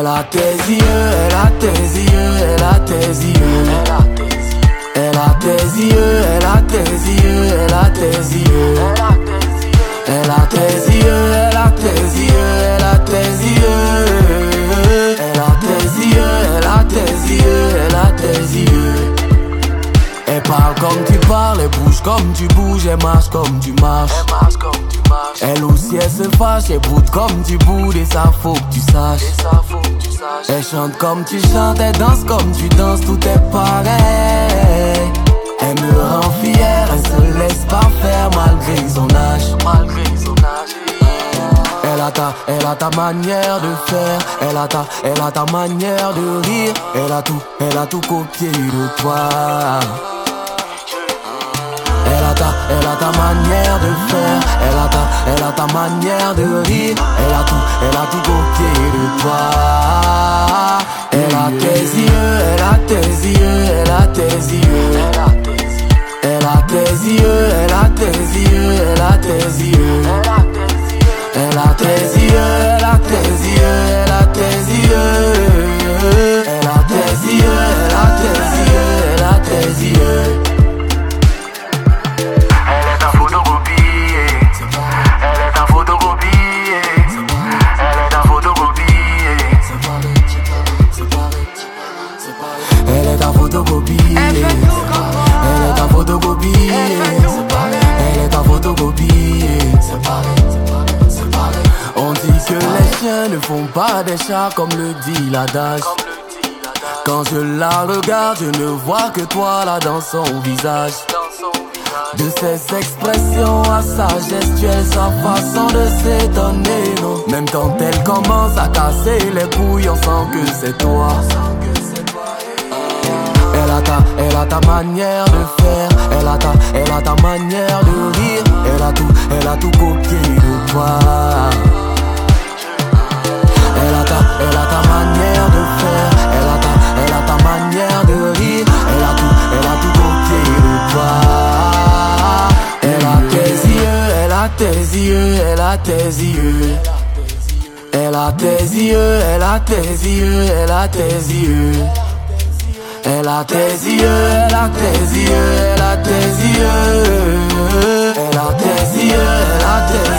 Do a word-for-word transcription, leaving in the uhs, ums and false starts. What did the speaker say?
a tes yeux, elle a tes yeux, elle a tes yeux. Elle a tes yeux, elle a tes yeux, elle a tes yeux. Elle a tes yeux, elle a tes yeux, elle a tes yeux. Elle a tes yeux, elle a tes yeux, elle a tes yeux. Elle parle comme tu parles, elle bouge comme tu bouges, elle marche comme tu marches. Elle aussi elle se fâche, elle boude comme tu boudes et ça faut que tu saches. Elle chante comme tu chantes, elle danse comme tu danses, tout est pareil. Elle me rend fière, elle se laisse pas faire malgré son âge. Elle a ta, elle a ta manière de faire, elle a ta, elle a ta manière de rire. Elle a tout, elle a tout copié de toi. Elle a ta, elle a ta manière de faire, elle a ta, elle a ta manière de rire. Elle a tout, elle a tout copié de toi. Elle a tes yeux, elle a tes yeux, elle a tes yeux. Elle a tes yeux, elle a tes yeux, elle a tes yeux. Elle a tes yeux, elle a tes yeux, elle a tes yeux. Elle a tes yeux, elle a tes yeux, elle a tes yeux. Elle est ta photocopie. Elle est ta photocopie. Elle est ta photocopie. On dit que les chiens ne font pas des chats comme le dit l'adage. Quand je la regarde, je ne vois que toi là dans son visage. De ses expressions à sa gestuelle, sa façon de s'étonner, non. Même quand elle commence à casser les couilles, on sent que c'est toi. Elle a ta, elle a ta manière de faire, elle a ta, elle a ta manière de rire. Elle a tout, elle a tout copié de toi. Elle a ta, elle a ta manière de faire, elle a ta, elle a ta manière de rire. Elle a tout, elle a tout copié de toi. Elle a tes yeux, elle a tes yeux, elle a tes yeux. Elle a tes yeux, elle a tes yeux, elle a tes yeux. Elle a tes yeux, elle a tes yeux, elle a tes yeux. Elle a tes yeux, elle a tes yeux.